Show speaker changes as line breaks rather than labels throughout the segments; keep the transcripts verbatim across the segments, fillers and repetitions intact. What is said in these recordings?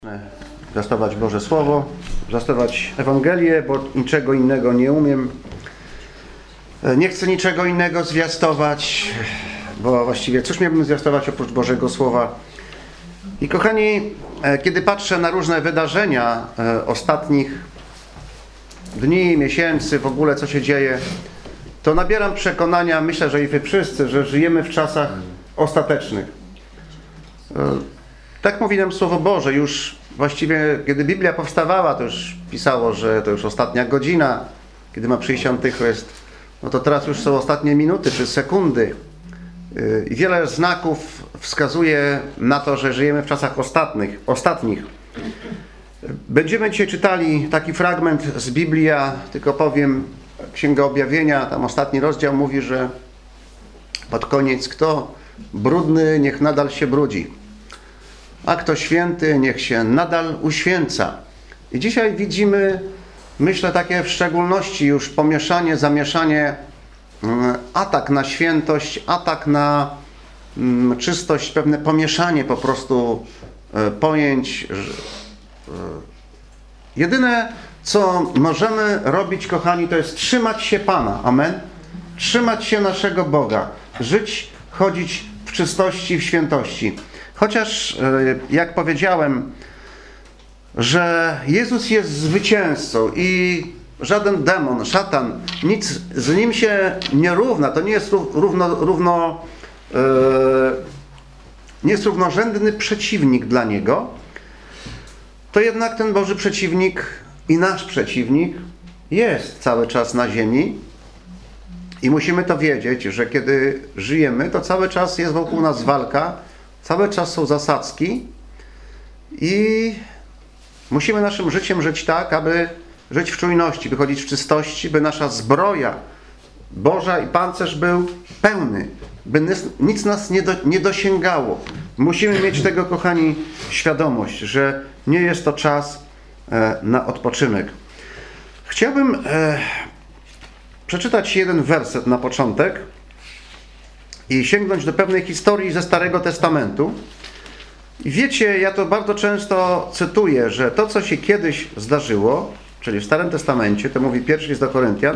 Zwiastować Boże Słowo, zwiastować Ewangelię, bo niczego innego nie umiem. Nie chcę niczego innego zwiastować, bo właściwie cóż miałbym zwiastować oprócz Bożego Słowa. I kochani, kiedy patrzę na różne wydarzenia ostatnich dni, miesięcy, w ogóle co się dzieje, to nabieram przekonania, myślę, że i wy wszyscy, że żyjemy w czasach ostatecznych. Tak mówi nam Słowo Boże. Już właściwie, kiedy Biblia powstawała, to już pisało, że to już ostatnia godzina, kiedy ma przyjść Antychryst. No to teraz już są ostatnie minuty czy sekundy. I wiele znaków wskazuje na to, że żyjemy w czasach ostatnich. ostatnich. Będziemy dzisiaj czytali taki fragment z Biblii, ja tylko powiem, Księga Objawienia, tam ostatni rozdział mówi, że pod koniec kto brudny, niech nadal się brudzi. A kto święty, niech się nadal uświęca. I dzisiaj widzimy, myślę, takie w szczególności już pomieszanie, zamieszanie, atak na świętość, atak na czystość, pewne pomieszanie po prostu pojęć. Jedyne, co możemy robić, kochani, to jest trzymać się Pana. Amen? Trzymać się naszego Boga. Żyć, chodzić w czystości, w świętości. Chociaż, jak powiedziałem, że Jezus jest zwycięzcą i żaden demon, szatan, nic z nim się nie równa, to nie jest równo, równo, yy, nie jest równorzędny przeciwnik dla niego, to jednak ten Boży przeciwnik i nasz przeciwnik jest cały czas na ziemi i musimy to wiedzieć, że kiedy żyjemy, to cały czas jest wokół nas walka, cały czas są zasadzki i musimy naszym życiem żyć tak, aby żyć w czujności, by chodzić w czystości, by nasza zbroja Boża i pancerz był pełny, by nic nas nie, do, nie dosięgało. Musimy mieć tego, kochani, świadomość, że nie jest to czas e, na odpoczynek. Chciałbym e, przeczytać jeden werset na początek i sięgnąć do pewnej historii ze Starego Testamentu. I wiecie, ja to bardzo często cytuję, że to, co się kiedyś zdarzyło, czyli w Starym Testamencie, to mówi pierwszy list do Koryntian,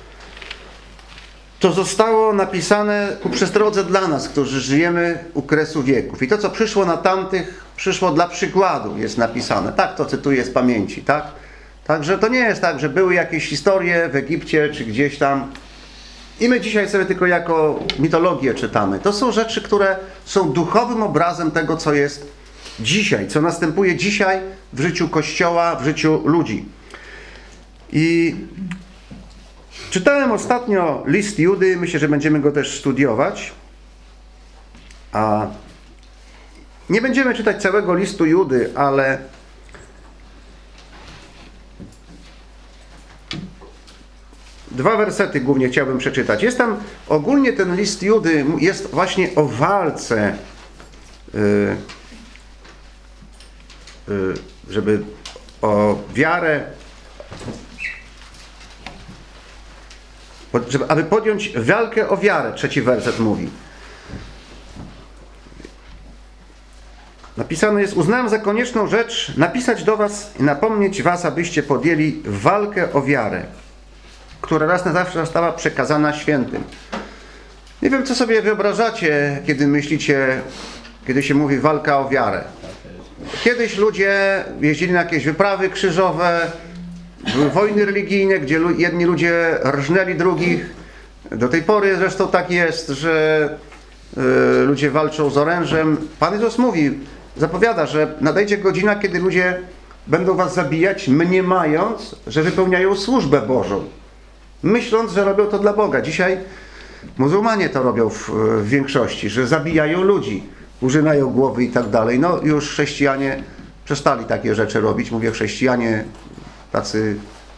to zostało napisane ku przestrodze dla nas, którzy żyjemy u kresu wieków. I to, co przyszło na tamtych, przyszło dla przykładu, jest napisane. Tak to cytuję z pamięci, tak? Także to nie jest tak, że były jakieś historie w Egipcie, czy gdzieś tam, i my dzisiaj sobie tylko jako mitologię czytamy. To są rzeczy, które są duchowym obrazem tego, co jest dzisiaj, co następuje dzisiaj w życiu Kościoła, w życiu ludzi. I czytałem ostatnio list Judy, myślę, że będziemy go też studiować. A nie będziemy czytać całego listu Judy, ale dwa wersety głównie chciałbym przeczytać. Jest tam, ogólnie ten list Judy jest właśnie o walce, żeby o wiarę, żeby, aby podjąć walkę o wiarę, trzeci werset mówi. Napisane jest: uznałem za konieczną rzecz napisać do was i napomnieć was, abyście podjęli walkę o wiarę, która raz na zawsze została przekazana świętym. Nie wiem, co sobie wyobrażacie, kiedy myślicie, kiedy się mówi walka o wiarę. Kiedyś ludzie jeździli na jakieś wyprawy krzyżowe, były wojny religijne, gdzie jedni ludzie rżnęli drugich. Do tej pory zresztą tak jest, że y, ludzie walczą z orężem. Pan Jezus mówi, zapowiada, że nadejdzie godzina, kiedy ludzie będą was zabijać, mniemając, że wypełniają służbę Bożą. Myśląc, że robią to dla Boga. Dzisiaj muzułmanie to robią w, w większości, że zabijają ludzi, użynają głowy i tak dalej. No już chrześcijanie przestali takie rzeczy robić. Mówię chrześcijanie tacy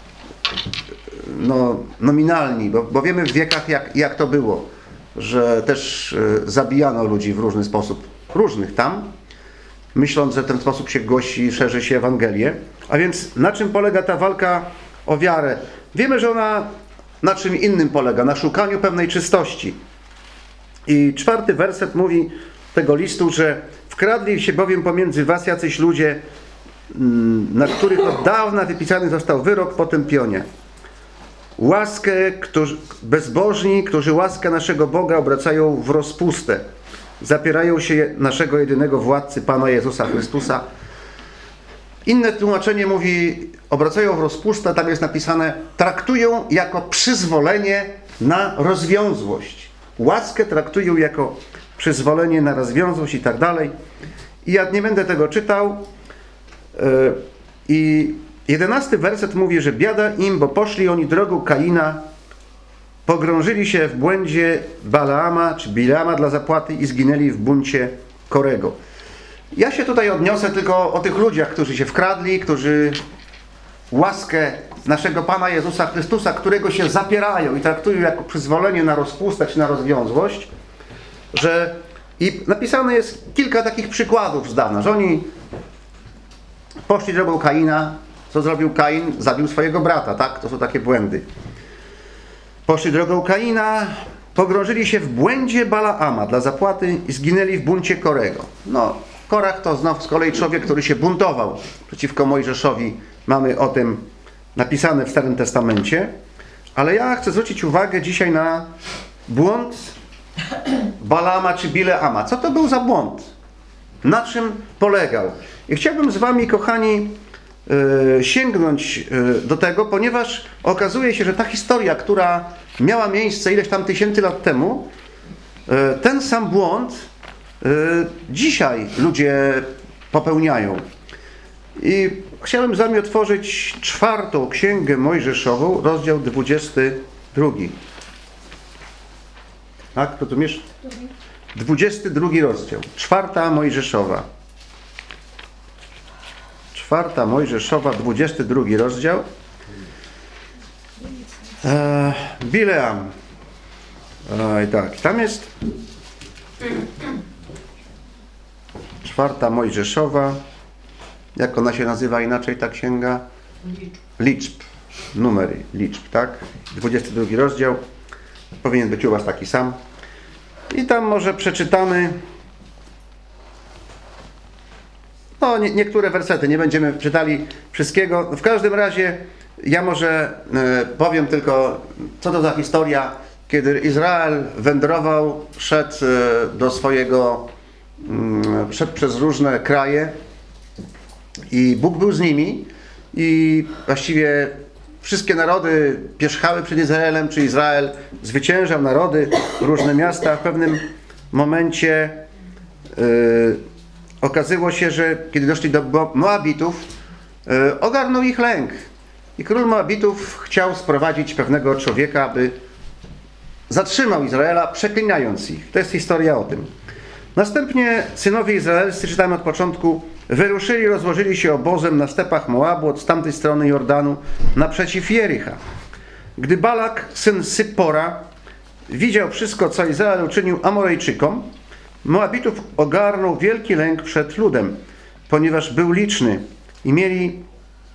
no, nominalni, bo, bo wiemy w wiekach jak, jak to było, że też y, zabijano ludzi w różny sposób, różnych tam, myśląc, że w ten sposób się głosi, szerzy się Ewangelię. A więc na czym polega ta walka o wiarę? Wiemy, że ona na czym innym polega, na szukaniu pewnej czystości. I czwarty werset mówi tego listu, że wkradli się bowiem pomiędzy was jacyś ludzie na których od dawna wypisany został wyrok potępionia. Łaskę, którzy, bezbożni, którzy łaskę naszego Boga obracają w rozpustę. Zapierają się naszego jedynego władcy, Pana Jezusa Chrystusa. Inne tłumaczenie mówi, obracają w rozpustę, tam jest napisane, traktują jako przyzwolenie na rozwiązłość. Łaskę traktują jako przyzwolenie na rozwiązłość i tak dalej. I ja nie będę tego czytał. I jedenasty werset mówi, że biada im, bo poszli oni drogą Kaina, pogrążyli się w błędzie Balaama, czy Bileama dla zapłaty i zginęli w buncie Korego. Ja się tutaj odniosę tylko o tych ludziach, którzy się wkradli, którzy łaskę naszego Pana Jezusa Chrystusa, którego się zapierają i traktują jako przyzwolenie na rozpustę czy na rozwiązłość, że i napisane jest kilka takich przykładów z dawna, że oni poszli drogą Kaina. Co zrobił Kain? Zabił swojego brata, tak? To są takie błędy. Poszli drogą Kaina, pogrążyli się w błędzie Balaama dla zapłaty i zginęli w buncie Korego. No, Korach to znowu z kolei człowiek, który się buntował przeciwko Mojżeszowi. Mamy o tym napisane w Starym Testamencie. Ale ja chcę zwrócić uwagę dzisiaj na błąd Balaama czy Bileama. Co to był za błąd? Na czym polegał? I chciałbym z wami, kochani, yy, sięgnąć yy, do tego, ponieważ okazuje się, że ta historia, która miała miejsce ileś tam tysięcy lat temu, yy, ten sam błąd yy, dzisiaj ludzie popełniają. I chciałbym z wami otworzyć czwartą księgę Mojżeszową, rozdział dwudziesty drugi. Tak, rozumiesz? dwudziesty drugi rozdział. Czwarta Mojżeszowa. Czwarta Mojżeszowa, dwudziesty drugi rozdział. Eee, Bileam. Oj, tak, tam jest Czwarta Mojżeszowa. Jak ona się nazywa inaczej, ta księga?
Liczb.
Liczb. Numery liczb, tak? dwudziesty drugi rozdział. Powinien być u was taki sam. I tam może przeczytamy no nie, niektóre wersety, nie będziemy czytali wszystkiego. W każdym razie ja może e, powiem tylko, co to za historia, kiedy Izrael wędrował, szedł e, do swojego, mm, szedł przez różne kraje i Bóg był z nimi i właściwie wszystkie narody pierzchały przed Izraelem, czy Izrael zwyciężał narody, różne miasta. W pewnym momencie yy, okazało się, że kiedy doszli do Moabitów, yy, ogarnął ich lęk. I król Moabitów chciał sprowadzić pewnego człowieka, aby zatrzymał Izraela, przeklinając ich. To jest historia o tym. Następnie synowie izraelscy, czytamy od początku, wyruszyli, rozłożyli się obozem na stepach Moabu od tamtej strony Jordanu naprzeciw Jericha. Gdy Balak, syn Syppora, widział wszystko, co Izrael uczynił Amorejczykom, Moabitów ogarnął wielki lęk przed ludem, ponieważ był liczny i mieli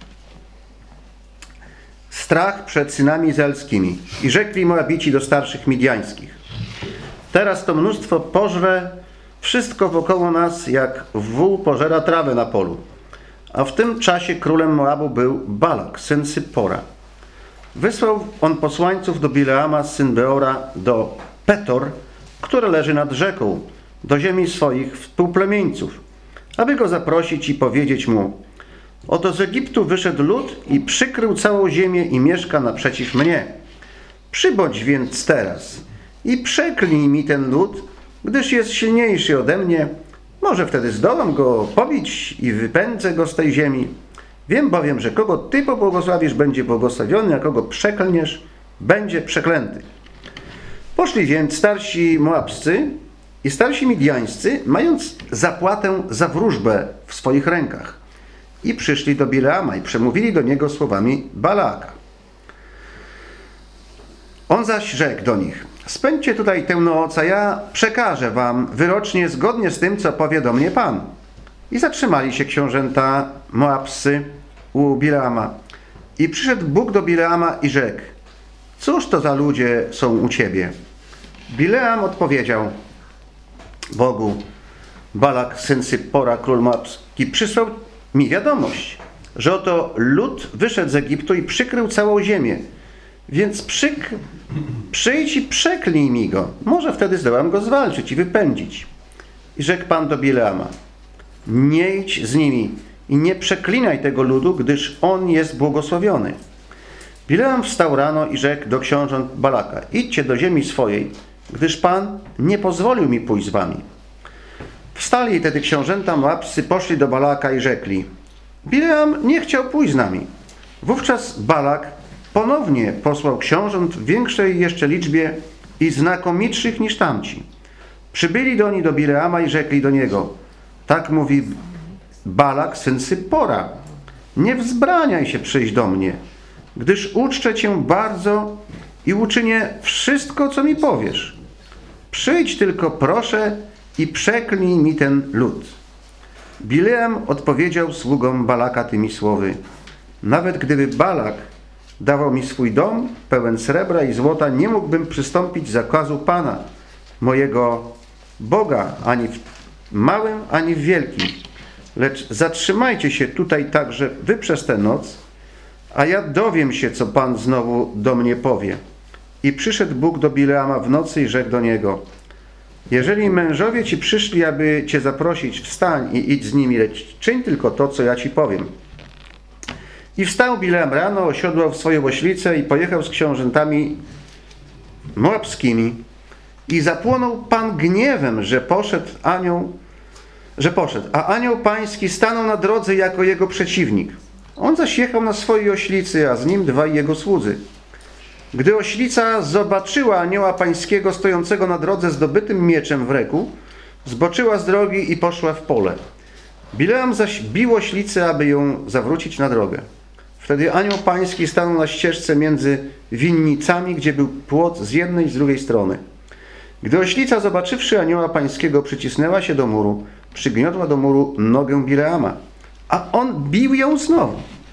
strach przed synami izraelskimi. I rzekli Moabici do starszych midiańskich: teraz to mnóstwo pożre wszystko wokoło nas, jak wół pożera trawę na polu. A w tym czasie królem Moabu był Balak, syn Syppora. Wysłał on posłańców do Bileama, syn Beora, do Petor, które leży nad rzeką, do ziemi swoich współplemieńców, aby go zaprosić i powiedzieć mu: oto z Egiptu wyszedł lud i przykrył całą ziemię i mieszka naprzeciw mnie. Przybądź więc teraz i przeklnij mi ten lud, gdyż jest silniejszy ode mnie. Może wtedy zdołam go pobić i wypędzę go z tej ziemi. Wiem bowiem, że kogo Ty pobłogosławisz, będzie błogosławiony, a kogo przeklniesz, będzie przeklęty. Poszli więc starsi Moabscy i starsi Midiańscy, mając zapłatę za wróżbę w swoich rękach. I przyszli do Bileama i przemówili do niego słowami Balaka. On zaś rzekł do nich: spędźcie tutaj tę noc, a ja przekażę wam wyrocznie zgodnie z tym, co powie do mnie Pan. I zatrzymali się książęta Moabscy u Bileama. I przyszedł Bóg do Bileama i rzekł: cóż to za ludzie są u ciebie? Bileam odpowiedział Bogu: Balak, syn Syppora, król Moabski, przysłał mi wiadomość, że oto lud wyszedł z Egiptu i przykrył całą ziemię. Więc przyk, przyjdź i przeklij mi go. Może wtedy zdołam go zwalczyć i wypędzić. I rzekł Pan do Bileama: nie idź z nimi i nie przeklinaj tego ludu, gdyż on jest błogosławiony. Bileam wstał rano i rzekł do książąt Balaka: idźcie do ziemi swojej, gdyż Pan nie pozwolił mi pójść z wami. Wstali wtedy książęta moabscy, poszli do Balaka i rzekli: Bileam nie chciał pójść z nami. Wówczas Balak ponownie posłał książąt w większej jeszcze liczbie i znakomitszych niż tamci. Przybyli do nich do Bileama i rzekli do niego: tak mówi Balak, syn Sypora: nie wzbraniaj się przyjść do mnie, gdyż uczczę cię bardzo i uczynię wszystko, co mi powiesz. Przyjdź tylko, proszę, i przeklnij mi ten lud. Bileam odpowiedział sługom Balaka tymi słowy: nawet gdyby Balak dawał mi swój dom pełen srebra i złota, nie mógłbym przystąpić zakazu Pana, mojego Boga, ani w małym, ani w wielkim. Lecz zatrzymajcie się tutaj także wy przez tę noc, a ja dowiem się, co Pan znowu do mnie powie. I przyszedł Bóg do Bileama w nocy i rzekł do niego: jeżeli mężowie ci przyszli, aby cię zaprosić, wstań i idź z nimi, lecz czyń tylko to, co ja ci powiem. I wstał Bileam rano, osiodłał w swoją oślicę i pojechał z książętami moabskimi. I zapłonął Pan gniewem, że poszedł anioł, że poszedł, a anioł pański stanął na drodze jako jego przeciwnik. On zaś jechał na swojej oślicy, a z nim dwaj jego słudzy. Gdy oślica zobaczyła anioła pańskiego stojącego na drodze z dobytym mieczem w ręku, zboczyła z drogi i poszła w pole. Bileam zaś bił oślicę, aby ją zawrócić na drogę. Wtedy anioł pański stanął na ścieżce między winnicami, gdzie był płot z jednej i z drugiej strony. Gdy oślica, zobaczywszy anioła pańskiego, przycisnęła się do muru, przygniotła do muru nogę Bileama, a on bił ją znowu.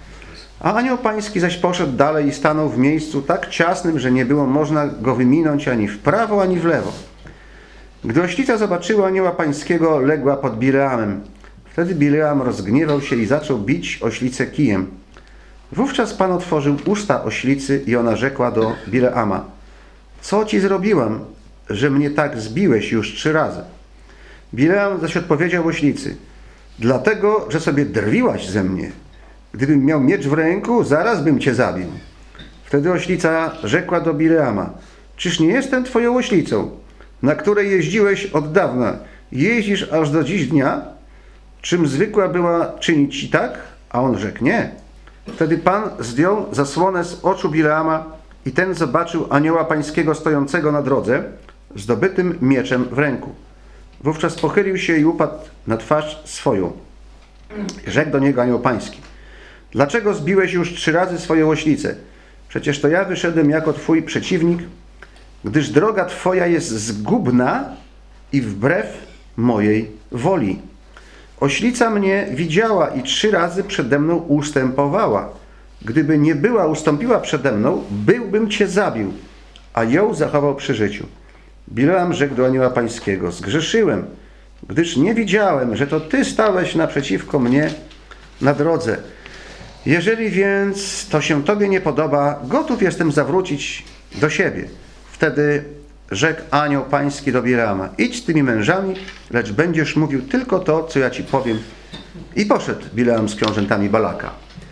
A anioł pański zaś poszedł dalej i stanął w miejscu tak ciasnym, że nie było można go wyminąć ani w prawo, ani w lewo. Gdy oślica zobaczyła anioła pańskiego, legła pod Bileamem. Wtedy Bileam rozgniewał się i zaczął bić oślicę kijem. Wówczas Pan otworzył usta oślicy i ona rzekła do Bileama: co ci zrobiłam, że mnie tak zbiłeś już trzy razy? Bileam zaś odpowiedział oślicy: dlatego, że sobie drwiłaś ze mnie. Gdybym miał miecz w ręku, zaraz bym cię zabił. Wtedy oślica rzekła do Bileama: czyż nie jestem twoją oślicą, na której jeździłeś od dawna, jeździsz aż do dziś dnia? Czym zwykła była czynić ci tak? A on rzekł: nie. Wtedy Pan zdjął zasłonę z oczu Bileama i ten zobaczył anioła pańskiego stojącego na drodze z dobytym mieczem w ręku. Wówczas pochylił się i upadł na twarz swoją. Rzekł do niego anioł pański: dlaczego zbiłeś już trzy razy swoją oślicę? Przecież to ja wyszedłem jako twój przeciwnik, gdyż droga twoja jest zgubna i wbrew mojej woli. Oślica mnie widziała i trzy razy przede mną ustępowała. Gdyby nie była ustąpiła przede mną, byłbym cię zabił, a ją zachował przy życiu. Bileam rzekł do anioła pańskiego: zgrzeszyłem, gdyż nie widziałem, że to ty stałeś naprzeciwko mnie na drodze. Jeżeli więc to się tobie nie podoba, gotów jestem zawrócić do siebie. Wtedy rzekł anioł pański do Bileama: idź z tymi mężami, lecz będziesz mówił tylko to, co ja ci powiem. I poszedł Bileam z książętami Balaka.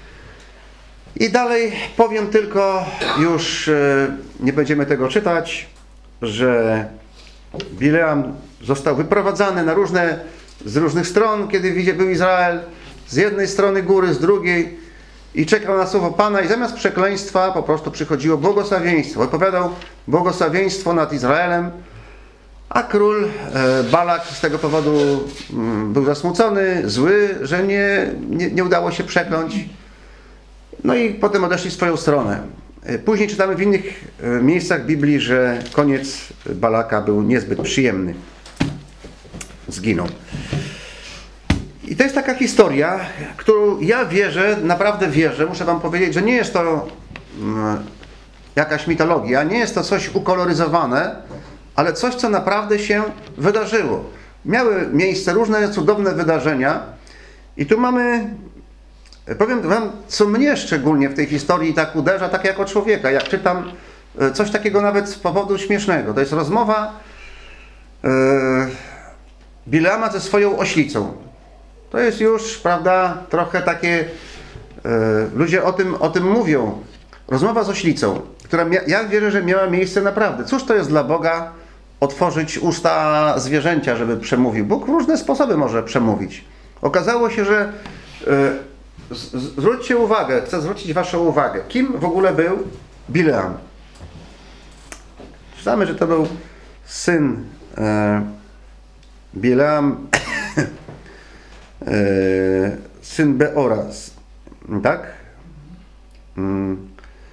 I dalej powiem tylko, już nie będziemy tego czytać, że Bileam został wyprowadzany na różne, z różnych stron, kiedy był Izrael, z jednej strony góry, z drugiej, i czekał na słowo Pana, i zamiast przekleństwa po prostu przychodziło błogosławieństwo. Opowiadał błogosławieństwo nad Izraelem, a król Balak z tego powodu był zasmucony, zły, że nie, nie, nie udało się przekląć. No i potem odeszli w swoją stronę. Później czytamy w innych miejscach Biblii, że koniec Balaka był niezbyt przyjemny. Zginął. I to jest taka historia, którą ja wierzę, naprawdę wierzę, muszę wam powiedzieć, że nie jest to jakaś mitologia, nie jest to coś ukoloryzowane, ale coś, co naprawdę się wydarzyło. Miały miejsce różne cudowne wydarzenia i tu mamy powiem wam, co mnie szczególnie w tej historii tak uderza, tak jako człowieka. Jak czytam coś takiego nawet z powodu śmiesznego. To jest rozmowa yy, Bileama ze swoją oślicą. To jest już, prawda, trochę takie, yy, ludzie o tym, o tym mówią. Rozmowa z oślicą, która mia- ja wierzę, że miała miejsce naprawdę. Cóż to jest dla Boga otworzyć usta zwierzęcia, żeby przemówił? Bóg w różne sposoby może przemówić. Okazało się, że yy, z- zwróćcie uwagę, chcę zwrócić waszą uwagę. Kim w ogóle był Bileam? Czytamy, że to był syn e, Bileam, e, syn Beora, tak? Mm.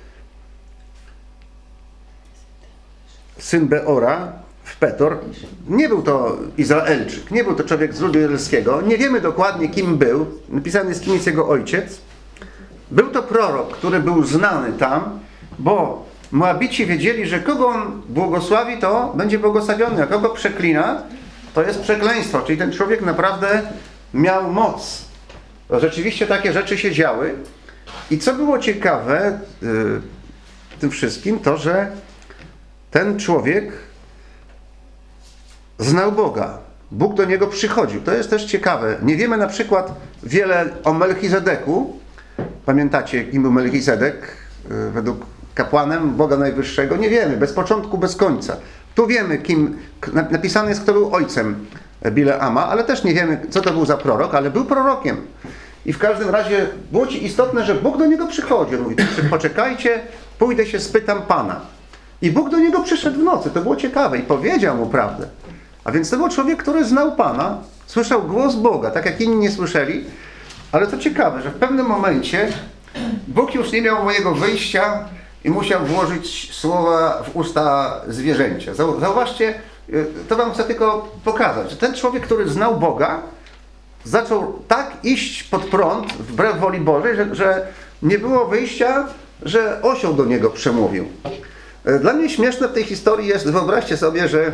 Syn Beora w Petor. Nie był to Izraelczyk, nie był to człowiek z ludu izraelskiego. Nie wiemy dokładnie, kim był. Napisany jest, kim jest jego ojciec. Był to prorok, który był znany tam, bo Moabici wiedzieli, że kogo on błogosławi, to będzie błogosławiony, a kogo przeklina, to jest przekleństwo. Czyli ten człowiek naprawdę miał moc. Rzeczywiście takie rzeczy się działy. I co było ciekawe yy, w tym wszystkim, to że ten człowiek znał Boga. Bóg do niego przychodził. To jest też ciekawe. Nie wiemy na przykład wiele o Melchizedeku. Pamiętacie, kim był Melchizedek? Yy, według kapłanem Boga Najwyższego? Nie wiemy. Bez początku, bez końca. Tu wiemy, kim napisane jest, kto był ojcem Bileama, ale też nie wiemy, co to był za prorok, ale był prorokiem. I w każdym razie było ci istotne, że Bóg do niego przychodzi. On mówi, poczekajcie, pójdę się spytam Pana. I Bóg do niego przyszedł w nocy. To było ciekawe i powiedział mu prawdę. A więc to był człowiek, który znał Pana, słyszał głos Boga, tak jak inni nie słyszeli. Ale to ciekawe, że w pewnym momencie Bóg już nie miał mojego wyjścia i musiał włożyć słowa w usta zwierzęcia. Zauważcie, to wam chcę tylko pokazać, że ten człowiek, który znał Boga, zaczął tak iść pod prąd, wbrew woli Bożej, że, że nie było wyjścia, że osioł do niego przemówił. Dla mnie śmieszne w tej historii jest, wyobraźcie sobie, że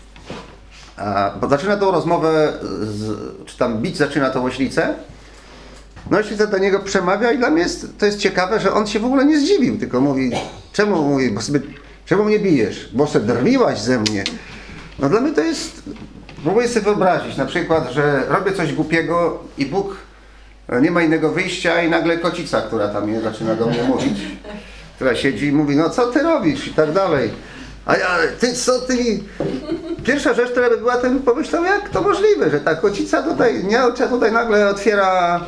a, bo zaczyna tą rozmowę, z, czy tam bić zaczyna tą oślicę, no oślica do niego przemawia i dla mnie jest, to jest ciekawe, że on się w ogóle nie zdziwił, tylko mówi, czemu mówi, bo sobie, czemu mnie bijesz, bo se drwiłaś ze mnie. No dla mnie to jest, próbuję sobie wyobrazić na przykład, że robię coś głupiego i Bóg nie ma innego wyjścia i nagle kocica, która tam je zaczyna do mnie mówić, która siedzi i mówi, no co ty robisz i tak dalej. A ja, ty co ty... Pierwsza rzecz, która by była, to bym pomyślał, jak to możliwe, że ta kocica tutaj, niealcza tutaj nagle otwiera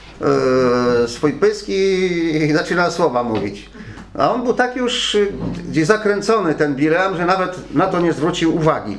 e, swój pysk i, i zaczyna słowa mówić. A on był tak już gdzieś zakręcony, ten Bileam, że nawet na to nie zwrócił uwagi.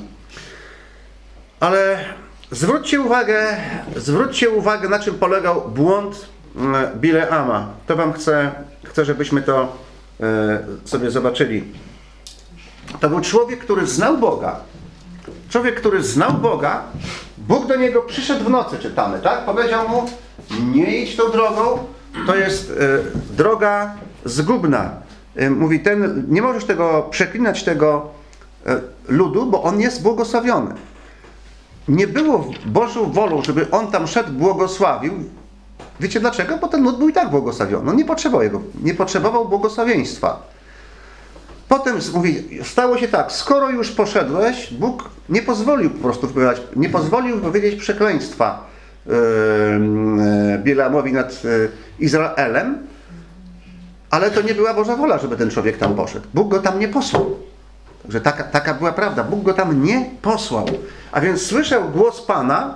Ale zwróćcie uwagę, zwróćcie uwagę, na czym polegał błąd Bileama. To wam chcę, chcę żebyśmy to e, sobie zobaczyli. To był człowiek, który znał Boga. Człowiek, który znał Boga, Bóg do niego przyszedł w nocy, czytamy, tak? Powiedział mu, nie idź tą drogą, to jest y, droga zgubna. Y, mówi, ten, nie możesz tego przeklinać tego y, ludu, bo on jest błogosławiony. Nie było Bożą wolą, żeby on tam szedł, błogosławił. Wiecie dlaczego? Bo ten lud był i tak błogosławiony. On nie potrzebował jego, nie potrzebował błogosławieństwa. Potem mówi, stało się tak, skoro już poszedłeś, Bóg nie pozwolił po prostu wpływać, nie pozwolił powiedzieć przekleństwa yy, yy, Bileamowi nad yy, Izraelem, ale to nie była Boża wola, żeby ten człowiek tam poszedł. Bóg go tam nie posłał. Także taka, taka była prawda. Bóg go tam nie posłał. A więc słyszał głos Pana,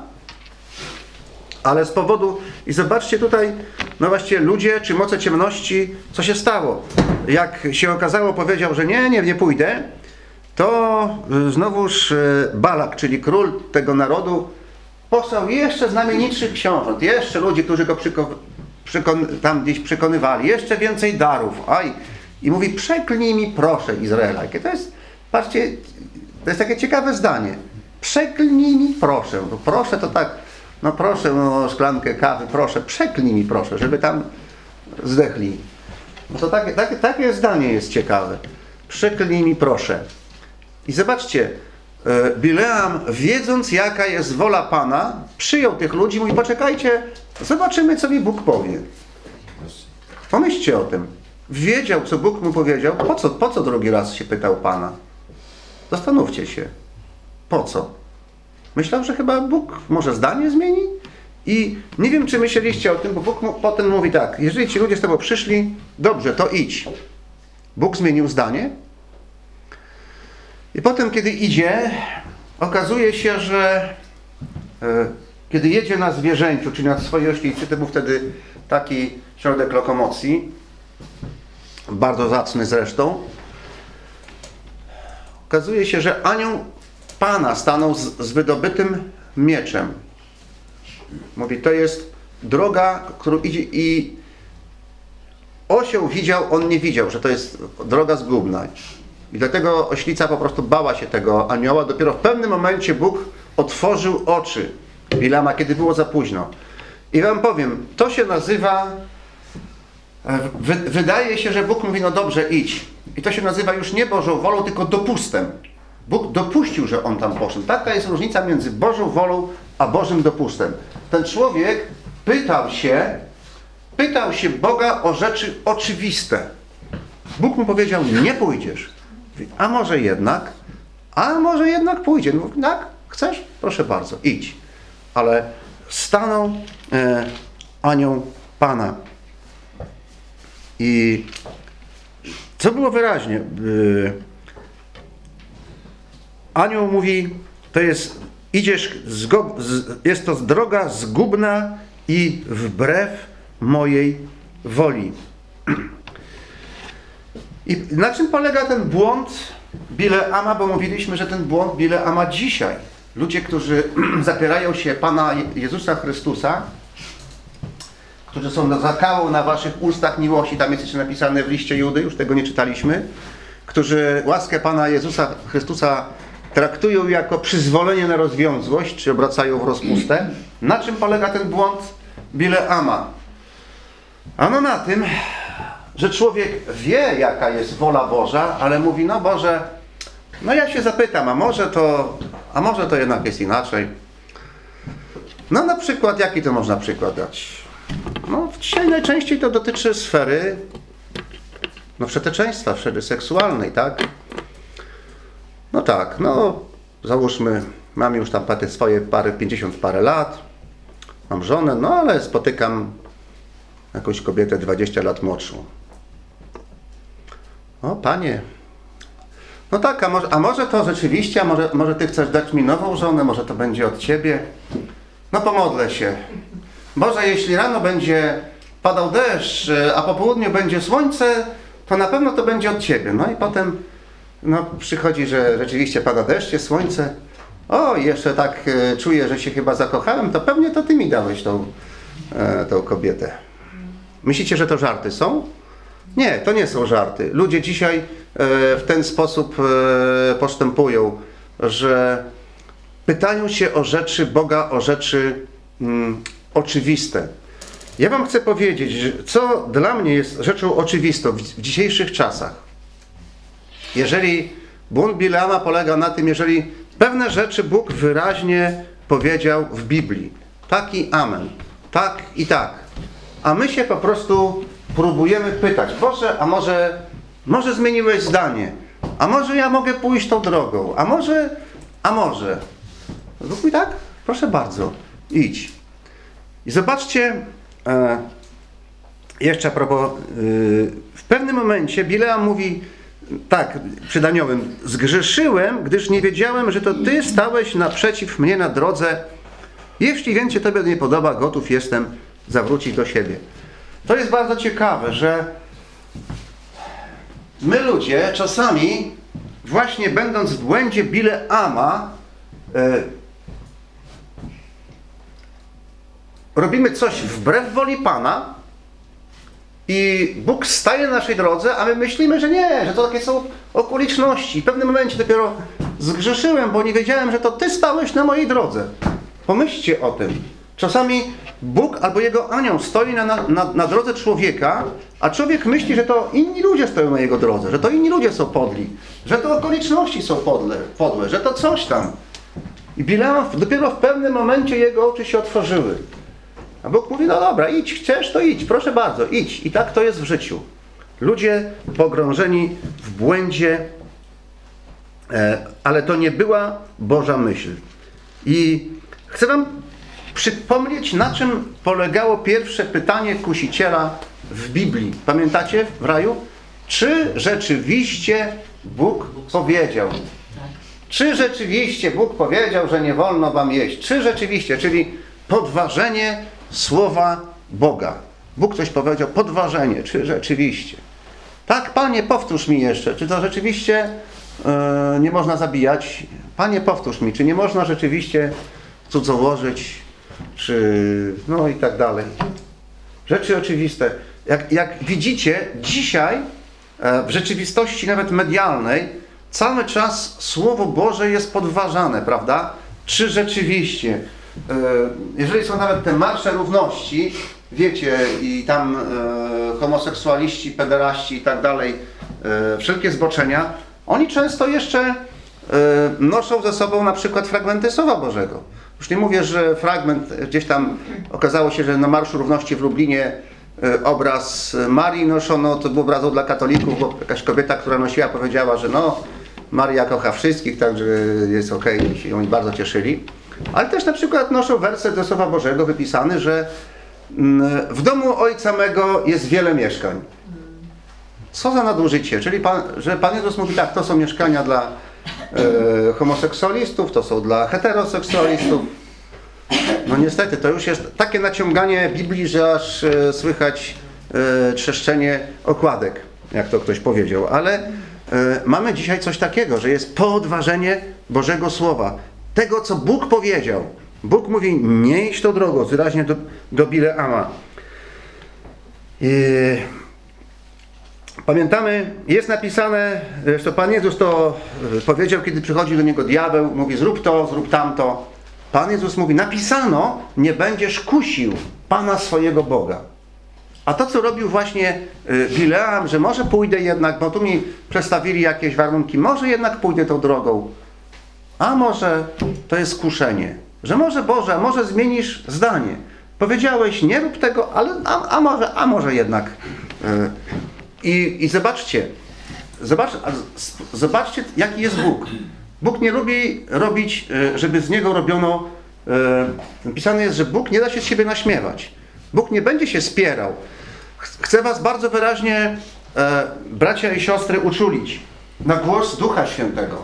ale z powodu, i zobaczcie tutaj, no właściwie ludzie czy moce ciemności, co się stało. Jak się okazało, powiedział, że nie, nie, nie pójdę, to znowuż Balak, czyli król tego narodu, posłał jeszcze znamienitszych książąt, jeszcze ludzi, którzy go przyko- przykon- tam gdzieś przekonywali, jeszcze więcej darów. Aj. I mówi, przeklnij mi proszę Izraela. Jakie to jest, patrzcie, to jest takie ciekawe zdanie. Przeklnij mi proszę. No proszę to tak, no proszę o szklankę kawy, proszę, przeklnij mi proszę, żeby tam zdechli. No to takie, takie, takie zdanie jest ciekawe. Przeklnij mi proszę. I zobaczcie, Bileam, wiedząc jaka jest wola Pana, przyjął tych ludzi i mówi, poczekajcie, zobaczymy co mi Bóg powie. Pomyślcie o tym. Wiedział, co Bóg mu powiedział. Po co, po co drugi raz się pytał Pana? Zastanówcie się. Po co? Myślał, że chyba Bóg może zdanie zmieni? I nie wiem, czy myśleliście o tym, bo Bóg mu, potem mówi tak. Jeżeli ci ludzie z tobą przyszli, dobrze, to idź. Bóg zmienił zdanie. I potem, kiedy idzie, okazuje się, że e, kiedy jedzie na zwierzęciu, czyli na swojej oślicy, to był wtedy taki środek lokomocji, bardzo zacny zresztą, okazuje się, że anioł Pana stanął z, z wydobytym mieczem. Mówi, to jest droga, którą idzie i osioł widział, on nie widział, że to jest droga zgubna. I dlatego oślica po prostu bała się tego anioła. Dopiero w pewnym momencie Bóg otworzył oczy Bilama, kiedy było za późno. I wam powiem, to się nazywa, wy, wydaje się, że Bóg mówi, no dobrze, idź. I to się nazywa już nie Bożą wolą, tylko dopustem. Bóg dopuścił, że on tam poszedł. Taka jest różnica między Bożą wolą a Bożym dopustem. Ten człowiek pytał się, pytał się Boga o rzeczy oczywiste. Bóg mu powiedział, nie pójdziesz. A może jednak? A może jednak pójdzie? No, tak? Chcesz? Proszę bardzo, idź. Ale stanął e, anioł Pana. I co było wyraźnie? E, anioł mówi, to jest, idziesz, zgo, z, jest to droga zgubna i wbrew mojej woli. I na czym polega ten błąd Bileama? Bo mówiliśmy, że ten błąd Bileama dzisiaj. Ludzie, którzy zapierają się Pana Jezusa Chrystusa, którzy są zakałą na waszych ustach miłości, tam jest jeszcze napisane w liście Judy, już tego nie czytaliśmy, którzy łaskę Pana Jezusa Chrystusa traktują jako przyzwolenie na rozwiązłość, czy obracają w rozpustę. Na czym polega ten błąd Bileama? Ano na tym, że człowiek wie, jaka jest wola Boża, ale mówi, no Boże, no ja się zapytam, a może to, a może to jednak jest inaczej. No na przykład, jaki to można przykład dać? No dzisiaj najczęściej to dotyczy sfery, no przeteczeństwa, sfery seksualnej, tak? No tak, no załóżmy, mam już tam swoje parę, pięćdziesiąt parę lat, mam żonę, no ale spotykam jakąś kobietę dwadzieścia lat młodszą. O, Panie, no tak, a może, a może to rzeczywiście, a może, może Ty chcesz dać mi nową żonę, może to będzie od Ciebie. No pomodlę się. Boże, jeśli rano będzie padał deszcz, a po południu będzie słońce, to na pewno to będzie od Ciebie. No i potem no, przychodzi, że rzeczywiście pada deszcz, jest słońce. O, jeszcze tak e, czuję, że się chyba zakochałem, to pewnie to Ty mi dałeś tą, e, tą kobietę. Myślicie, że to żarty są? Nie, to nie są żarty. Ludzie dzisiaj e, w ten sposób e, postępują, że pytają się o rzeczy Boga, o rzeczy mm, oczywiste. Ja wam chcę powiedzieć, że co dla mnie jest rzeczą oczywistą w, w dzisiejszych czasach. Jeżeli błąd Bileama polega na tym, jeżeli pewne rzeczy Bóg wyraźnie powiedział w Biblii. Tak i amen. Tak i tak. A my się po prostu próbujemy pytać, Boże, a może, może zmieniłeś zdanie? A może ja mogę pójść tą drogą? A może, a może? Bóg mówi tak? Proszę bardzo, idź. I zobaczcie, e, jeszcze a propos, e, w pewnym momencie Bileam mówi tak, przydaniowym, zgrzeszyłem, gdyż nie wiedziałem, że to Ty stałeś naprzeciw mnie na drodze. Jeśli więc się Tobie nie podoba, gotów jestem zawrócić do siebie. To jest bardzo ciekawe, że my ludzie czasami, właśnie będąc w błędzie Bileama, e, robimy coś wbrew woli Pana i Bóg staje na naszej drodze, a my myślimy, że nie, że to takie są okoliczności. W pewnym momencie dopiero zgrzeszyłem, bo nie wiedziałem, że to Ty stałeś na mojej drodze. Pomyślcie o tym. Czasami Bóg albo Jego anioł stoi na, na, na drodze człowieka, a człowiek myśli, że to inni ludzie stoją na jego drodze, że to inni ludzie są podli, że to okoliczności są podle, podłe, że to coś tam. I Bileam dopiero w pewnym momencie jego oczy się otworzyły. A Bóg mówi, no dobra, idź, chcesz, to idź, proszę bardzo, idź. I tak to jest w życiu. Ludzie pogrążeni w błędzie, ale to nie była Boża myśl. I chcę wam przypomnieć, na czym polegało pierwsze pytanie kusiciela w Biblii. Pamiętacie w raju? Czy rzeczywiście Bóg powiedział? Czy rzeczywiście Bóg powiedział, że nie wolno wam jeść? Czy rzeczywiście? Czyli podważenie słowa Boga. Bóg coś powiedział, podważenie. Czy rzeczywiście? Tak, Panie, powtórz mi jeszcze. Czy to rzeczywiście yy, nie można zabijać? Panie, powtórz mi. Czy nie można rzeczywiście cudzołożyć? Czy... no i tak dalej. Rzeczy oczywiste. Jak, jak widzicie, dzisiaj w rzeczywistości nawet medialnej cały czas Słowo Boże jest podważane, prawda? Czy rzeczywiście, jeżeli są nawet te marsze równości, wiecie, i tam homoseksualiści, pederaści i tak dalej, wszelkie zboczenia, oni często jeszcze noszą ze sobą na przykład fragmenty Słowa Bożego. Już nie mówię, że fragment, gdzieś tam okazało się, że na Marszu Równości w Lublinie obraz Marii noszono, to był obraz dla katolików, bo jakaś kobieta, która nosiła, powiedziała, że no, Maria kocha wszystkich, także jest okej, okay, i się oni bardzo cieszyli. Ale też na przykład noszą werset ze Słowa Bożego wypisany, że w domu Ojca mego jest wiele mieszkań. Co za nadużycie, czyli pan, że Pan Jezus mówi tak, to są mieszkania dla e, homoseksualistów, to są dla heteroseksualistów. No niestety, to już jest takie naciąganie Biblii, że aż e, słychać e, trzeszczenie okładek, jak to ktoś powiedział. Ale e, mamy dzisiaj coś takiego, że jest podważenie Bożego Słowa. Tego, co Bóg powiedział. Bóg mówi, nie idź tą drogą, wyraźnie do, do Bileama. I pamiętamy, jest napisane, że Pan Jezus to powiedział, kiedy przychodzi do Niego diabeł, mówi zrób to, zrób tamto. Pan Jezus mówi, napisano, nie będziesz kusił Pana swojego Boga. A to, co robił właśnie Bileam, że może pójdę jednak, bo tu mi przedstawili jakieś warunki, może jednak pójdę tą drogą. A może to jest kuszenie. Że może Boże, a może zmienisz zdanie. Powiedziałeś, nie rób tego, ale a, a, może, a może jednak. I, i zobaczcie, zobacz, zobaczcie, jaki jest Bóg. Bóg nie lubi robić, żeby z Niego robiono... Napisane jest, że Bóg nie da się z siebie naśmiewać. Bóg nie będzie się spierał. Chcę was bardzo wyraźnie, bracia i siostry, uczulić na głos Ducha Świętego.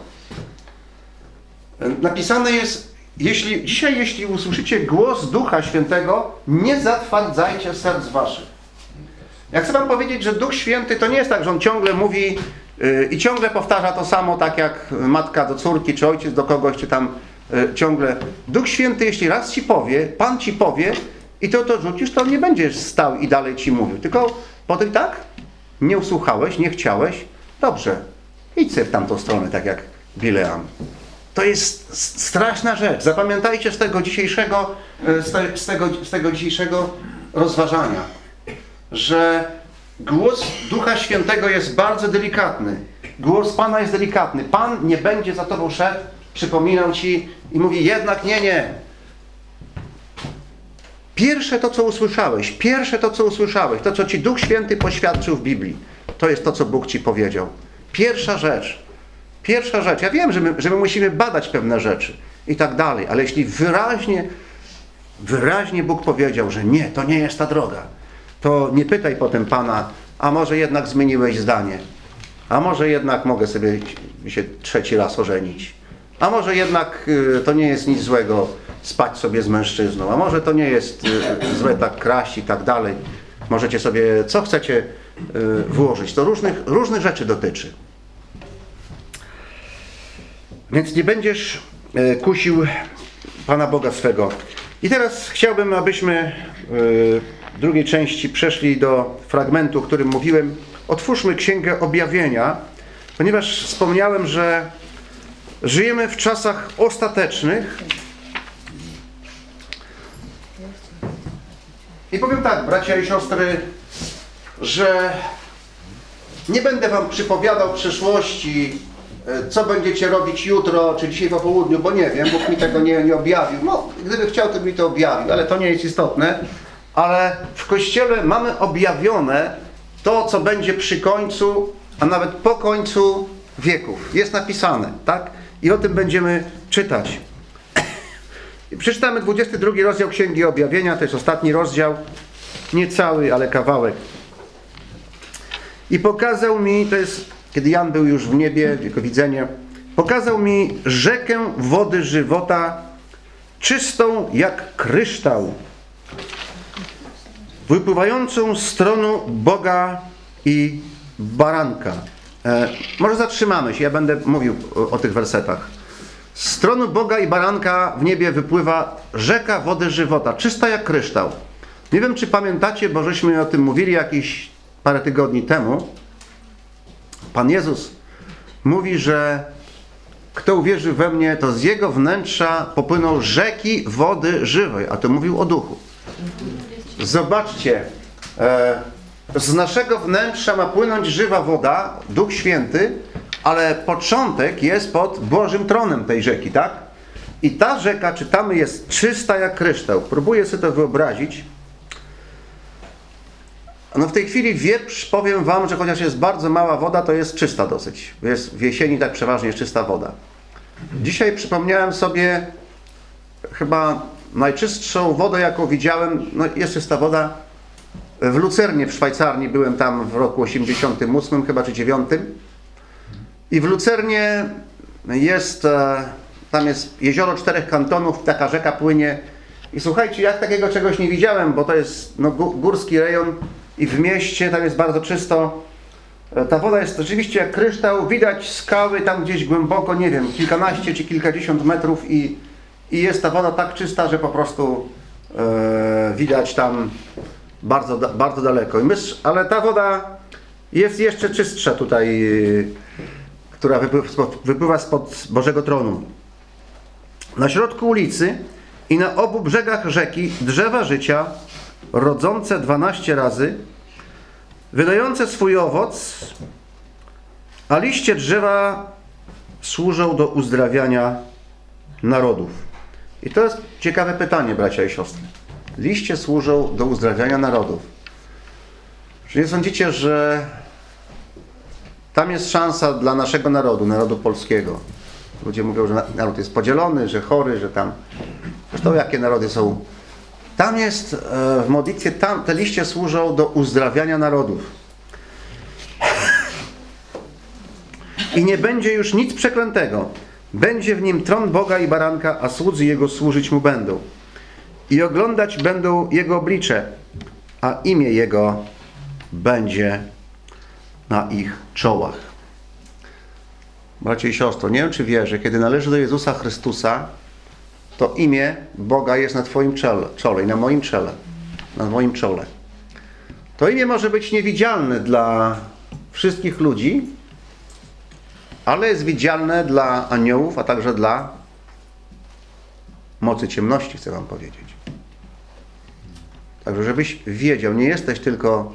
Napisane jest, jeśli, dzisiaj jeśli usłyszycie głos Ducha Świętego, nie zatwardzajcie serc waszych. Ja chcę wam powiedzieć, że Duch Święty to nie jest tak, że On ciągle mówi yy, i ciągle powtarza to samo, tak jak matka do córki, czy ojciec do kogoś, czy tam yy, ciągle. Duch Święty, jeśli raz ci powie, Pan ci powie i to to rzucisz, to nie będziesz stał i dalej ci mówił. Tylko potem tak, nie usłuchałeś, nie chciałeś, dobrze, idź sobie w tamtą stronę, tak jak Bileam. To jest straszna rzecz. Zapamiętajcie z tego dzisiejszego, z, te, z, tego, z tego dzisiejszego rozważania, że głos Ducha Świętego jest bardzo delikatny. Głos Pana jest delikatny. Pan nie będzie za tobą szedł, przypominał ci i mówi jednak nie, nie. Pierwsze to, co usłyszałeś, pierwsze to, co usłyszałeś, to, co ci Duch Święty poświadczył w Biblii, to jest to, co Bóg ci powiedział. Pierwsza rzecz. Pierwsza rzecz. Ja wiem, że my, że my musimy badać pewne rzeczy i tak dalej, ale jeśli wyraźnie, wyraźnie Bóg powiedział, że nie, to nie jest ta droga, to nie pytaj potem Pana, a może jednak zmieniłeś zdanie, a może jednak mogę sobie się trzeci raz ożenić, a może jednak y, to nie jest nic złego spać sobie z mężczyzną, a może to nie jest y, złe tak kraść i tak dalej. Możecie sobie, co chcecie y, włożyć. To różnych, różnych rzeczy dotyczy. Więc nie będziesz y, kusił Pana Boga swego. I teraz chciałbym, abyśmy y, w drugiej części przeszli do fragmentu, o którym mówiłem. Otwórzmy Księgę Objawienia, ponieważ wspomniałem, że żyjemy w czasach ostatecznych. I powiem tak, bracia i siostry, że nie będę wam przypowiadał przyszłości, co będziecie robić jutro, czy dzisiaj po południu, bo nie wiem, Bóg mi tego nie, nie objawił. No, gdyby chciał, to by mi to objawił, ale to nie jest istotne. ale w Kościele mamy objawione to, co będzie przy końcu, a nawet po końcu wieków. Jest napisane, tak? I o tym będziemy czytać. Przeczytamy dwudziesty drugi rozdział Księgi Objawienia, to jest ostatni rozdział, nie cały, ale kawałek. I pokazał mi, to jest, kiedy Jan był już w niebie, jego widzenie, pokazał mi rzekę wody żywota, czystą jak kryształ, wypływającą z tronu Boga i Baranka. E, może zatrzymamy się, ja będę mówił o, o tych wersetach. Z tronu Boga i Baranka w niebie wypływa rzeka wody żywota, czysta jak kryształ. Nie wiem, czy pamiętacie, bo żeśmy o tym mówili jakieś parę tygodni temu. Pan Jezus mówi, że kto uwierzy we mnie, to z jego wnętrza popłyną rzeki wody żywej. A to mówił o duchu. Zobaczcie, e, z naszego wnętrza ma płynąć żywa woda, Duch Święty, ale początek jest pod Bożym tronem tej rzeki, tak? I ta rzeka, czytamy, jest czysta jak kryształ. Próbuję sobie to wyobrazić. No w tej chwili wieprz, powiem wam, że chociaż jest bardzo mała woda, to jest czysta dosyć. Jest w jesieni tak przeważnie jest czysta woda. Dzisiaj przypomniałem sobie chyba najczystszą wodę, jaką widziałem, no jest czysta woda, w Lucernie w Szwajcarii. Byłem tam w roku osiemdziesiątym ósmym chyba, czy dziewiątym. I w Lucernie jest, tam jest jezioro czterech kantonów, taka rzeka płynie. I słuchajcie, jak takiego czegoś nie widziałem, bo to jest no, górski rejon i w mieście tam jest bardzo czysto. Ta woda jest rzeczywiście jak kryształ, widać skały tam gdzieś głęboko, nie wiem, kilkanaście czy kilkadziesiąt metrów i, i jest ta woda tak czysta, że po prostu e, widać tam bardzo, bardzo daleko. I my, ale ta woda jest jeszcze czystsza tutaj, która wypływa, wypływa spod Bożego Tronu. Na środku ulicy i na obu brzegach rzeki drzewa życia, rodzące dwanaście razy, wydające swój owoc, a liście drzewa służą do uzdrawiania narodów. I to jest ciekawe pytanie, bracia i siostry. Liście służą do uzdrawiania narodów. Czy nie sądzicie, że tam jest szansa dla naszego narodu, narodu polskiego? Ludzie mówią, że naród jest podzielony, że chory, że tam... Zresztą jakie narody są? Tam jest w modlitwie, tam te liście służą do uzdrawiania narodów. I nie będzie już nic przeklętego. Będzie w nim tron Boga i Baranka, a słudzy Jego służyć Mu będą. I oglądać będą Jego oblicze, a imię Jego będzie na ich czołach. Bracie i siostro, nie wiem, czy wiesz, że kiedy należy do Jezusa Chrystusa, to imię Boga jest na Twoim czele, czole i na moim czele. Na moim czole. To imię może być niewidzialne dla wszystkich ludzi, ale jest widzialne dla aniołów, a także dla mocy ciemności, chcę wam powiedzieć. Także żebyś wiedział, nie jesteś tylko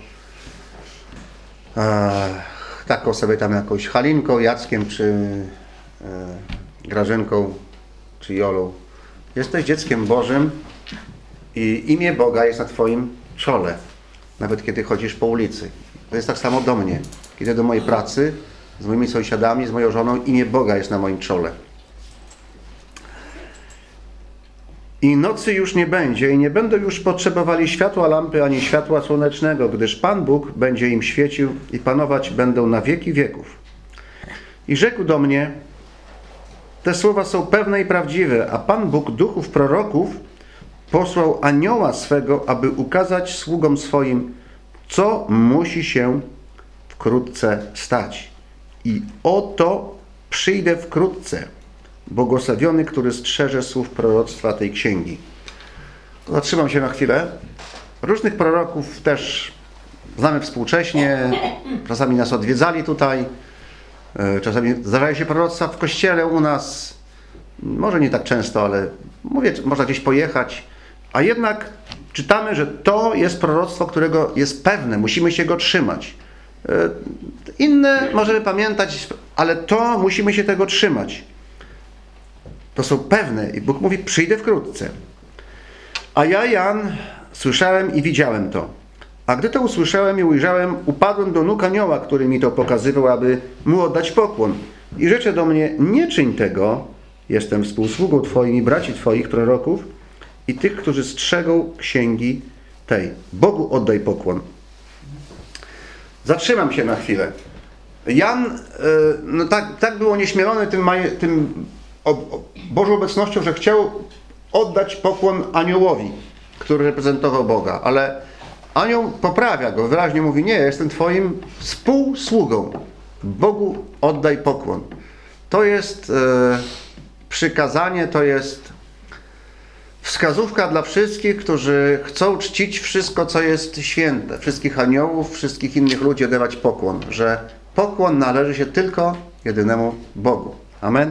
e, taką sobie tam jakąś Halinką, Jackiem, czy e, Grażynką, czy Jolą. Jesteś dzieckiem Bożym i imię Boga jest na Twoim czole. Nawet kiedy chodzisz po ulicy. To jest tak samo do mnie. Kiedy do mojej pracy, z moimi sąsiadami, z moją żoną, imię Boga jest na moim czole. I nocy już nie będzie i nie będą już potrzebowali światła lampy ani światła słonecznego, gdyż Pan Bóg będzie im świecił i panować będą na wieki wieków. I rzekł do mnie: te słowa są pewne i prawdziwe, a Pan Bóg duchów proroków posłał anioła swego, aby ukazać sługom swoim, co musi się wkrótce stać. I oto przyjdę wkrótce, błogosławiony, który strzeże słów proroctwa tej księgi. Zatrzymam się na chwilę. Różnych proroków też znamy współcześnie, czasami nas odwiedzali tutaj, czasami zdarzają się proroctwa w kościele u nas, może nie tak często, ale mówię, można gdzieś pojechać, a jednak czytamy, że to jest proroctwo, którego jest pewne, musimy się go trzymać. Inne możemy pamiętać, ale to musimy się tego trzymać. To są pewne i Bóg mówi: przyjdę wkrótce. A ja, Jan, Słyszałem i widziałem to. A gdy to usłyszałem i ujrzałem, upadłem do nóg anioła, który mi to pokazywał, aby mu oddać pokłon. I rzecze do mnie, nie czyń tego, jestem współsługą Twoim i braci Twoich proroków i tych, którzy strzegą księgi tej. Bogu oddaj pokłon. Zatrzymam się na chwilę. Jan no tak, tak był onieśmielony tym, tym o, o Bożą obecnością, że chciał oddać pokłon aniołowi, który reprezentował Boga, ale anioł poprawia go, wyraźnie mówi, nie, jestem Twoim współsługą. Bogu oddaj pokłon. To jest e, przykazanie, to jest wskazówka dla wszystkich, którzy chcą czcić wszystko, co jest święte. Wszystkich aniołów, wszystkich innych ludzi oddawać pokłon. Że pokłon należy się tylko jedynemu Bogu. Amen?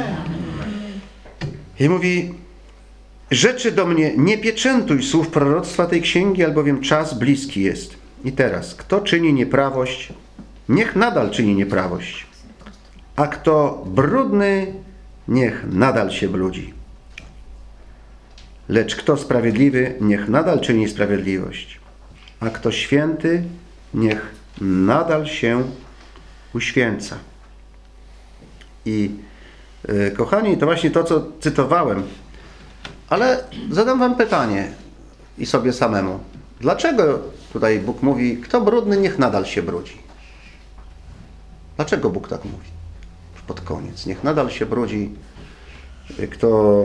I mówi, rzeczy do mnie, nie pieczętuj słów proroctwa tej księgi, albowiem czas bliski jest. I teraz, kto czyni nieprawość, niech nadal czyni nieprawość. A kto brudny, niech nadal się brudzi. Lecz kto sprawiedliwy, niech nadal czyni sprawiedliwość. A kto święty, niech nadal się uświęca. I yy, kochani, to właśnie to, co cytowałem. Ale zadam wam pytanie i sobie samemu. Dlaczego tutaj Bóg mówi, kto brudny, niech nadal się brudzi? Dlaczego Bóg tak mówi? Już pod koniec. Niech nadal się brudzi, kto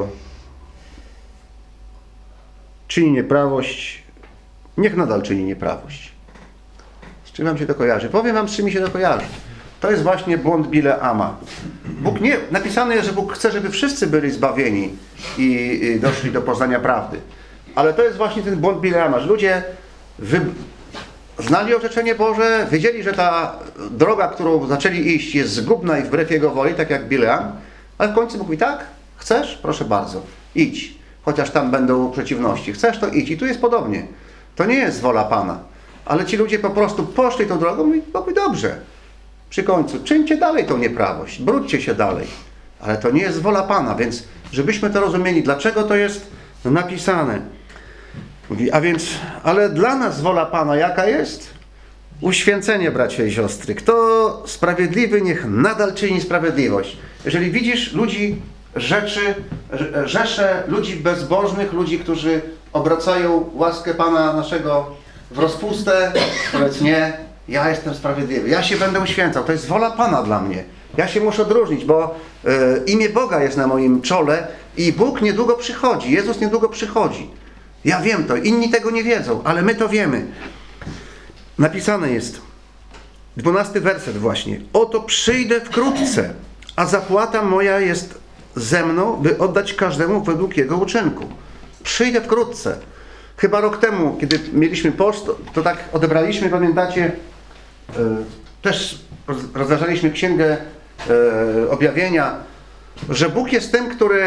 czyni nieprawość, niech nadal czyni nieprawość. Z czym wam się to kojarzy? Powiem wam, z czym mi się to kojarzy. To jest właśnie błąd Bileama. Bóg nie, napisane jest, że Bóg chce, żeby wszyscy byli zbawieni i, i doszli do poznania prawdy. Ale to jest właśnie ten błąd Bileama, że ludzie wy, znali orzeczenie Boże, wiedzieli, że ta droga, którą zaczęli iść, jest zgubna i wbrew jego woli, tak jak Bileam, ale w końcu Bóg mówi, tak, chcesz? Proszę bardzo, idź. Chociaż tam będą przeciwności. Chcesz, to idź. I tu jest podobnie. To nie jest wola Pana. Ale ci ludzie po prostu poszli tą drogą i mówi, dobrze. Przy końcu, czyńcie dalej tą nieprawość. Brudźcie się dalej. Ale to nie jest wola Pana. Więc żebyśmy to rozumieli, dlaczego to jest napisane. Mówi, a więc, ale dla nas wola Pana jaka jest? Uświęcenie, bracia i siostry. Kto sprawiedliwy, niech nadal czyni sprawiedliwość. Jeżeli widzisz ludzi, rzeczy, rzesze ludzi bezbożnych, ludzi, którzy obracają łaskę Pana naszego w rozpustę, powiedz nie, ja jestem sprawiedliwy, ja się będę uświęcał, to jest wola Pana dla mnie. Ja się muszę odróżnić, bo y, imię Boga jest na moim czole i Bóg niedługo przychodzi, Jezus niedługo przychodzi. Ja wiem to, inni tego nie wiedzą, ale my to wiemy. Napisane jest, dwunasty werset właśnie. Oto przyjdę wkrótce, a zapłata moja jest ze mną, by oddać każdemu według jego uczynku. Przyjdę wkrótce. Chyba rok temu, kiedy mieliśmy post, to, to tak odebraliśmy, pamiętacie, yy, też rozważaliśmy księgę yy, objawienia, że Bóg jest tym, który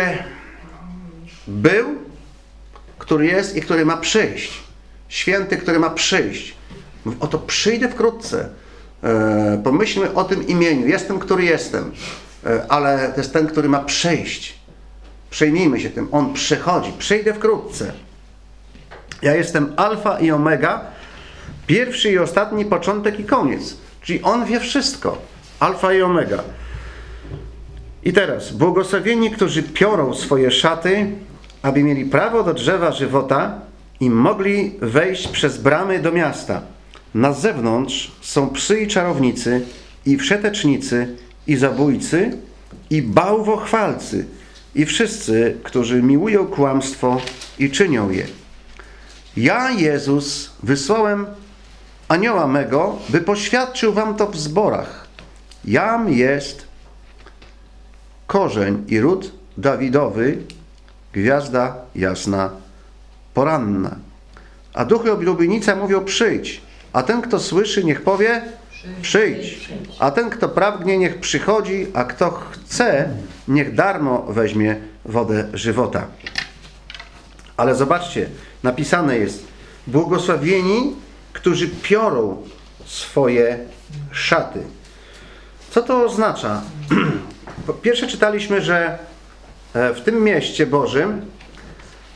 był, który jest i który ma przyjść. Święty, który ma przyjść. Mówi, oto przyjdę wkrótce. Yy, pomyślmy o tym imieniu. Jestem, który jestem. Ale to jest ten, który ma przyjść. Przejmijmy się tym. On przychodzi. Przyjdę wkrótce. Ja jestem alfa i omega, pierwszy i ostatni, początek i koniec. Czyli On wie wszystko. Alfa i omega. I teraz, błogosławieni, którzy piorą swoje szaty, aby mieli prawo do drzewa żywota i mogli wejść przez bramy do miasta. Na zewnątrz są psy i czarownicy, i wszetecznicy, i zabójcy, i bałwochwalcy, i wszyscy, którzy miłują kłamstwo i czynią je. Ja, Jezus, wysłałem anioła mego, by poświadczył wam to w zborach. Jam jest korzeń i ród Dawidowy, gwiazda jasna, poranna. A duchy oblubienica mówią, przyjdź. A ten, kto słyszy, niech powie, przyjdź. A ten, kto pragnie, niech przychodzi, a kto chce, niech darmo weźmie wodę żywota. Ale zobaczcie, napisane jest, błogosławieni, którzy piorą swoje szaty. Co to oznacza? Po pierwsze czytaliśmy, że w tym mieście Bożym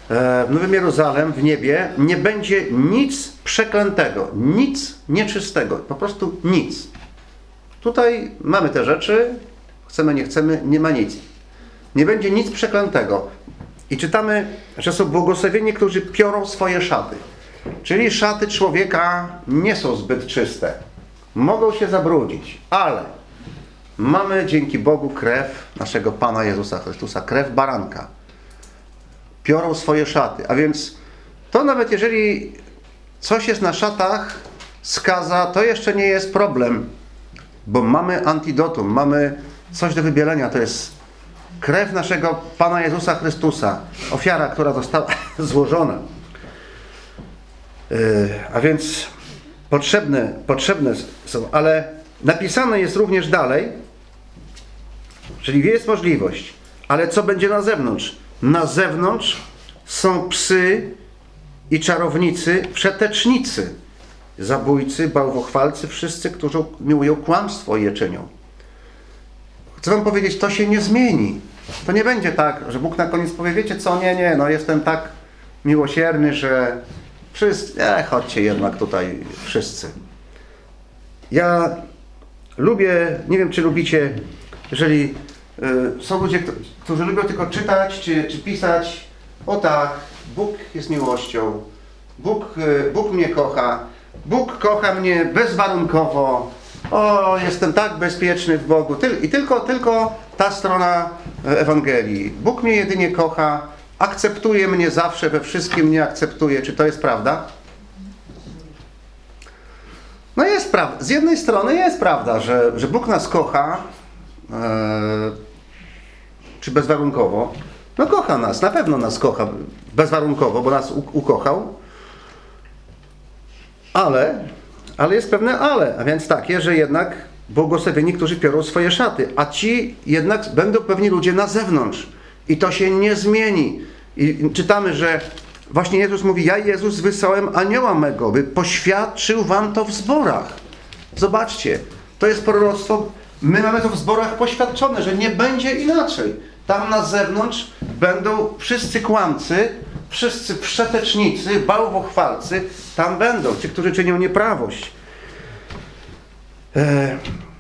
w Nowym Jeruzalem, w niebie, nie będzie nic przeklętego, nic nieczystego, po prostu nic. Tutaj mamy te rzeczy, chcemy, nie chcemy, nie ma nic. Nie będzie nic przeklętego. I czytamy, że są błogosławieni, którzy piorą swoje szaty. Czyli szaty człowieka nie są zbyt czyste. Mogą się zabrudzić, ale mamy dzięki Bogu krew naszego Pana Jezusa Chrystusa, krew baranka. Piorą swoje szaty. A więc to nawet jeżeli coś jest na szatach, skaza, to jeszcze nie jest problem. Bo mamy antidotum, mamy coś do wybielenia. To jest krew naszego Pana Jezusa Chrystusa. Ofiara, która została złożona. Yy, a więc potrzebne, potrzebne są. Ale napisane jest również dalej, czyli jest możliwość. Ale co będzie na zewnątrz? Na zewnątrz są psy i czarownicy, przetecznicy, zabójcy, bałwochwalcy, wszyscy, którzy miłują kłamstwo i je czynią. Chcę wam powiedzieć, to się nie zmieni. To nie będzie tak, że Bóg na koniec powie, wiecie co, nie, nie, no jestem tak miłosierny, że wszyscy, e, chodźcie jednak tutaj wszyscy. Ja lubię, nie wiem czy lubicie, jeżeli y, są ludzie, którzy lubią tylko czytać, czy, czy pisać, o tak, Bóg jest miłością, Bóg, y, Bóg mnie kocha, Bóg kocha mnie bezwarunkowo, o, jestem tak bezpieczny w Bogu. Tyl, I tylko, tylko ta strona Ewangelii. Bóg mnie jedynie kocha, akceptuje mnie zawsze, we wszystkim mnie akceptuje. Czy to jest prawda? No jest prawda. Z jednej strony jest prawda, że, że Bóg nas kocha, e, czy bezwarunkowo. No kocha nas, na pewno nas kocha bezwarunkowo, bo nas u, ukochał. Ale, ale jest pewne ale, a więc takie, że jednak błogosławieni, którzy piorą swoje szaty, a ci jednak będą pewni ludzie na zewnątrz. I to się nie zmieni. I czytamy, że właśnie Jezus mówi, ja Jezus wysłałem anioła mego, by poświadczył wam to w zborach. Zobaczcie, to jest proroctwo, my mamy to w zborach poświadczone, że nie będzie inaczej. Tam na zewnątrz będą wszyscy kłamcy, wszyscy przetecznicy, bałwochwalcy, tam będą, ci, którzy czynią nieprawość. E...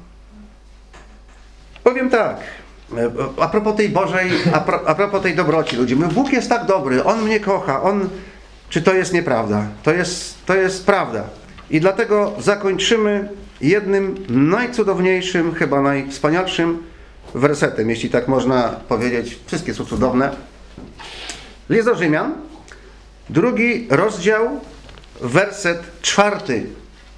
Powiem tak, a propos tej Bożej, a, pro, a propos tej dobroci ludzi. Bóg jest tak dobry, On mnie kocha, On... Czy to jest nieprawda? To jest, to jest prawda. I dlatego zakończymy jednym najcudowniejszym, chyba najwspanialszym wersetem, jeśli tak można powiedzieć. Wszystkie są cudowne. List do Rzymian, drugi rozdział, werset czwarty.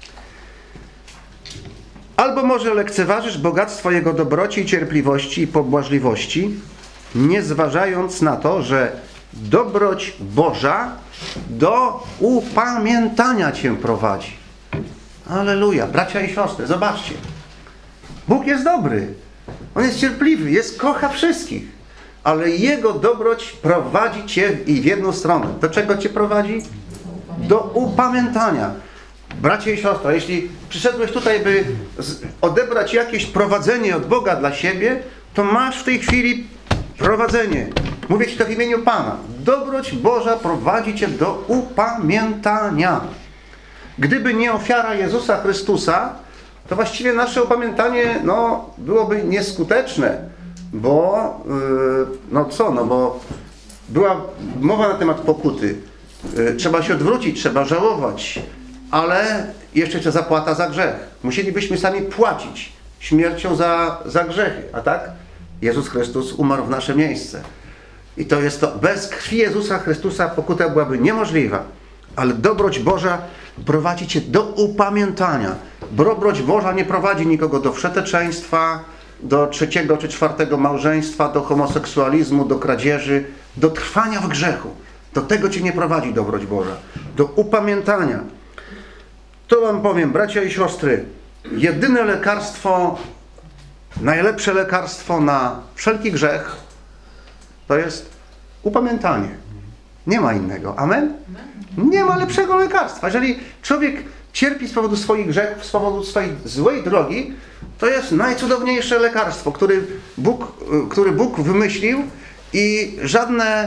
Albo może lekceważysz bogactwo Jego dobroci, cierpliwości i pobłażliwości, nie zważając na to, że dobroć Boża do upamiętania Cię prowadzi. Alleluja. Bracia i siostry, zobaczcie. Bóg jest dobry. On jest cierpliwy, jest, kocha wszystkich. Ale Jego dobroć prowadzi Cię i w jedną stronę. Do czego Cię prowadzi? Do upamiętania. Bracie i siostry, jeśli przyszedłeś tutaj, by odebrać jakieś prowadzenie od Boga dla siebie, to masz w tej chwili prowadzenie. Mówię Ci to w imieniu Pana. Dobroć Boża prowadzi Cię do upamiętania. Gdyby nie ofiara Jezusa Chrystusa, to właściwie nasze upamiętanie no, byłoby nieskuteczne. Bo, yy, no co, no bo była mowa na temat pokuty. Yy, trzeba się odwrócić, trzeba żałować. Ale jeszcze jest zapłata za grzech. Musielibyśmy sami płacić śmiercią za, za grzechy. A tak? Jezus Chrystus umarł w nasze miejsce. I to jest to. Bez krwi Jezusa Chrystusa pokuta byłaby niemożliwa. Ale dobroć Boża prowadzi Cię do upamiętania. Dobroć Boża nie prowadzi nikogo do wszeteczeństwa, do trzeciego czy czwartego małżeństwa, do homoseksualizmu, do kradzieży, do trwania w grzechu. Do tego Cię nie prowadzi dobroć Boża. Do upamiętania. To wam powiem, bracia i siostry, jedyne lekarstwo, najlepsze lekarstwo na wszelki grzech to jest upamiętanie. Nie ma innego. Amen? Nie ma lepszego lekarstwa. Jeżeli człowiek cierpi z powodu swoich grzechów, z powodu swojej złej drogi, to jest najcudowniejsze lekarstwo, który Bóg, który Bóg wymyślił i żadne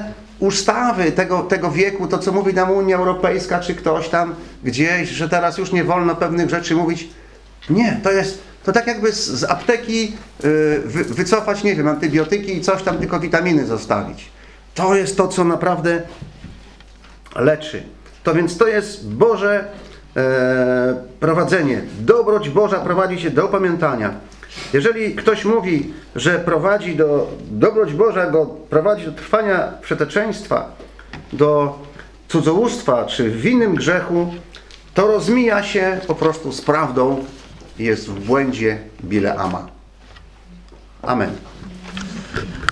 ustawy tego, tego wieku, to co mówi nam Unia Europejska, czy ktoś tam gdzieś, że teraz już nie wolno pewnych rzeczy mówić. Nie, to jest, to tak jakby z, z apteki yy, wy, wycofać, nie wiem, antybiotyki i coś tam, tylko witaminy zostawić. To jest to, co naprawdę leczy. To więc to jest Boże e, prowadzenie. Dobroć Boża prowadzi się do opamiętania. Jeżeli ktoś mówi, że prowadzi do, dobroć Boża go prowadzi do trwania przeteczeństwa, do cudzołóstwa, czy w innym grzechu, to rozmija się po prostu z prawdą i jest w błędzie Bileama. Amen.